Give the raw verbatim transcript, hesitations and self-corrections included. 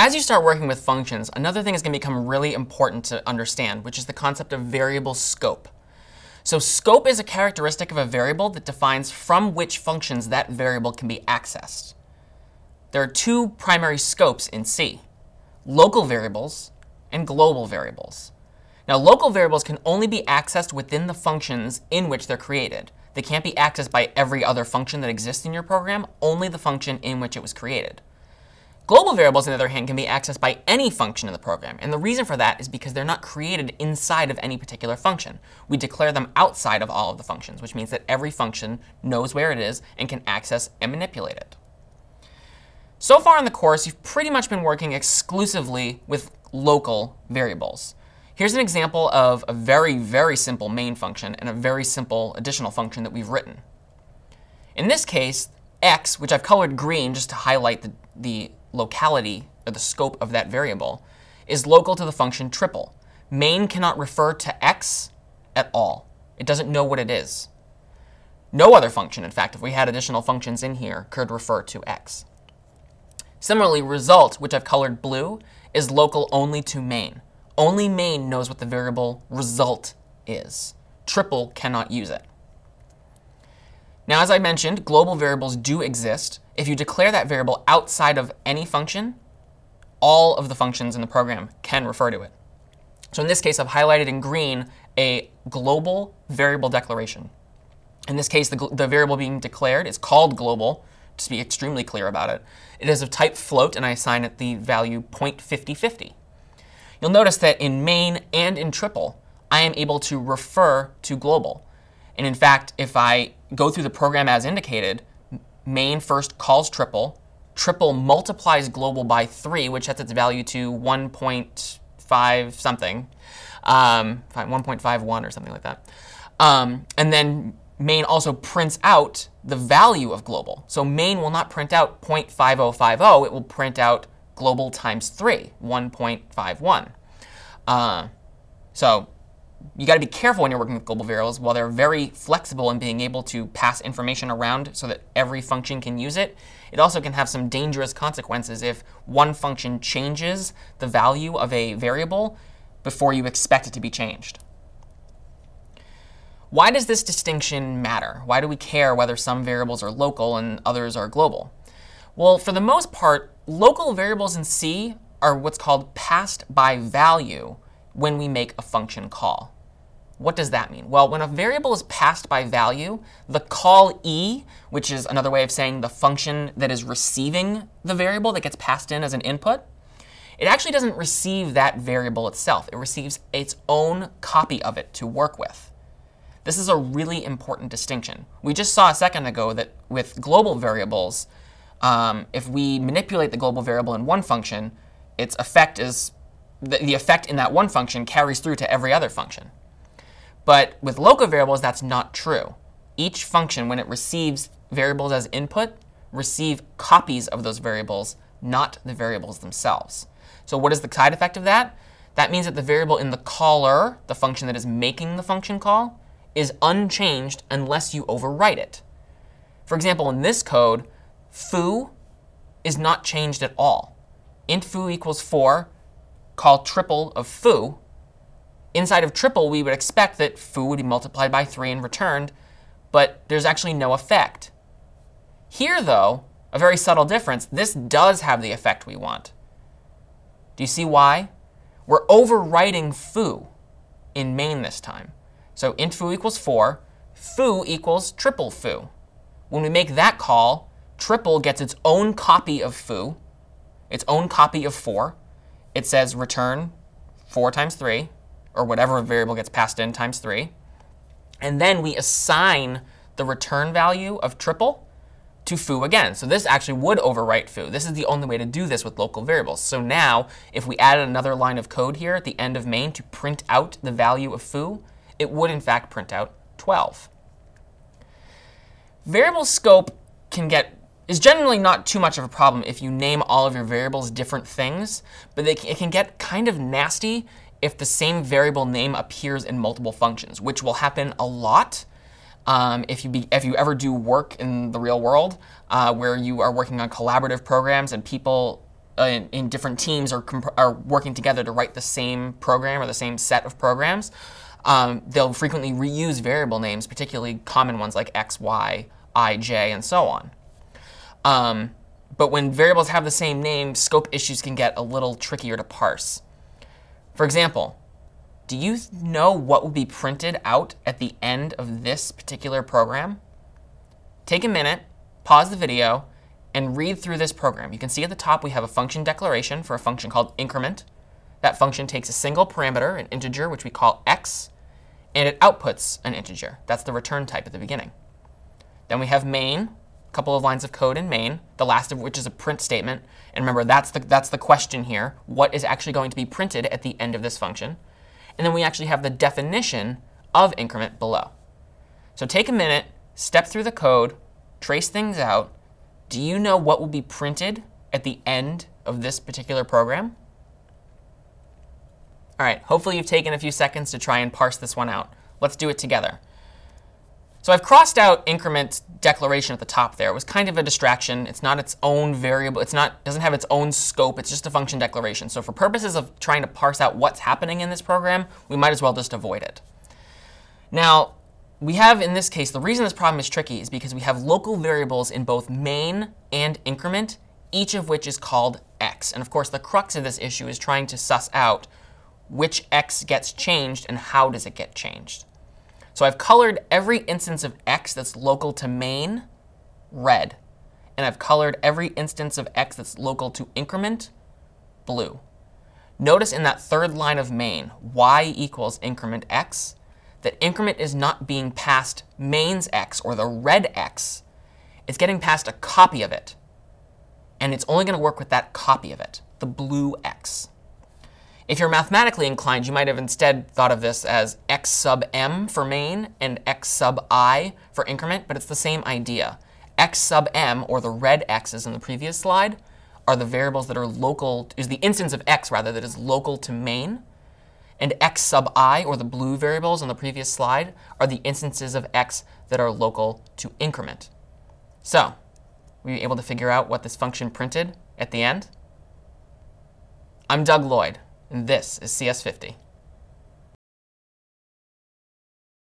as you start working with functions, another thing is going to become really important to understand, which is the concept of variable scope. So scope is a characteristic of a variable that defines from which functions that variable can be accessed. There are two primary scopes in C: local variables and global variables. Now, local variables can only be accessed within the functions in which they're created. They can't be accessed by every other function that exists in your program, only the function in which it was created. Global variables, on the other hand, can be accessed by any function in the program. And the reason for that is because they're not created inside of any particular function. We declare them outside of all of the functions, which means that every function knows where it is and can access and manipulate it. So far in the course, you've pretty much been working exclusively with local variables. Here's an example of a very, very simple main function and a very simple additional function that we've written. In this case, x, which I've colored green just to highlight the, the locality or the scope of that variable, is local to the function triple. Main cannot refer to x at all. It doesn't know what it is. No other function, in fact, if we had additional functions in here, could refer to x. Similarly, result, which I've colored blue, is local only to main. Only main knows what the variable result is. Triple cannot use it. Now, as I mentioned, global variables do exist. If you declare that variable outside of any function, all of the functions in the program can refer to it. So in this case, I've highlighted in green a global variable declaration. In this case, the, the variable being declared is called global, just to be extremely clear about it. It is of type float, and I assign it the value zero point five zero five zero. You'll notice that in main and in triple, I am able to refer to global. And in fact, if I go through the program as indicated, main first calls triple, triple multiplies global by three, which sets its value to one point five something, um, one point five one or something like that. Um, and then main also prints out the value of global. So main will not print out zero point five zero five zero, it will print out global times three, one point five one. Uh, so you got to be careful when you're working with global variables. While they're very flexible in being able to pass information around so that every function can use it, it also can have some dangerous consequences if one function changes the value of a variable before you expect it to be changed. Why does this distinction matter? Why do we care whether some variables are local and others are global? Well, for the most part, local variables in C are what's called passed by value when we make a function call. What does that mean? Well, when a variable is passed by value, the call E, which is another way of saying the function that is receiving the variable that gets passed in as an input, it actually doesn't receive that variable itself. It receives its own copy of it to work with. This is a really important distinction. We just saw a second ago that with global variables, um, if we manipulate the global variable in one function, its effect is the, the effect in that one function carries through to every other function. But with local variables, that's not true. Each function, when it receives variables as input, receive copies of those variables, not the variables themselves. So what is the side effect of that? That means that the variable in the caller, the function that is making the function call, is unchanged unless you overwrite it. For example, in this code, foo is not changed at all. Int foo equals four, call triple of foo. Inside of triple, we would expect that foo would be multiplied by three and returned, but there's actually no effect. Here, though, a very subtle difference, this does have the effect we want. Do you see why? We're overwriting foo in main this time. So int foo equals four, foo equals triple foo. When we make that call, triple gets its own copy of foo, its own copy of four. It says return four times three, or whatever variable gets passed in times three. And then we assign the return value of triple to foo again. So this actually would overwrite foo. This is the only way to do this with local variables. So now, if we added another line of code here at the end of main to print out the value of foo, it would in fact print out twelve. Variable scope can get is generally not too much of a problem if you name all of your variables different things, but they, it can get kind of nasty if the same variable name appears in multiple functions, which will happen a lot um, if you be, if you ever do work in the real world uh, where you are working on collaborative programs and people uh, in, in different teams are, are working together to write the same program or the same set of programs, um, they'll frequently reuse variable names, particularly common ones like x, y, I, j, and so on. Um, but when variables have the same name, scope issues can get a little trickier to parse. For example, do you know what will be printed out at the end of this particular program? Take a minute, pause the video, and read through this program. You can see at the top we have a function declaration for a function called increment. That function takes a single parameter, an integer, which we call x, and it outputs an integer. That's the return type at the beginning. Then we have main, a couple of lines of code in main, the last of which is a print statement. And remember, that's the, that's the question here. What is actually going to be printed at the end of this function? And then we actually have the definition of increment below. So take a minute, step through the code, trace things out. Do you know what will be printed at the end of this particular program? All right, hopefully you've taken a few seconds to try and parse this one out. Let's do it together. So I've crossed out increment declaration at the top there. It was kind of a distraction. It's not its own variable. It's not doesn't have its own scope. It's just a function declaration. So for purposes of trying to parse out what's happening in this program, we might as well just avoid it. Now, we have, in this case, the reason this problem is tricky is because we have local variables in both main and increment, each of which is called x. And of course, the crux of this issue is trying to suss out which x gets changed and how does it get changed. So I've colored every instance of x that's local to main red. And I've colored every instance of x that's local to increment blue. Notice in that third line of main, y equals increment x, that increment is not being passed main's x, or the red x. It's getting passed a copy of it. And it's only going to work with that copy of it, the blue x. If you're mathematically inclined, you might have instead thought of this as x sub m for main and x sub I for increment, but it's the same idea. X sub m, or the red x's in the previous slide, are the variables that are local, is the instance of x, rather, that is local to main. And x sub I, or the blue variables on the previous slide, are the instances of x that are local to increment. So, were you able to figure out what this function printed at the end? I'm Doug Lloyd, and this is C S fifty.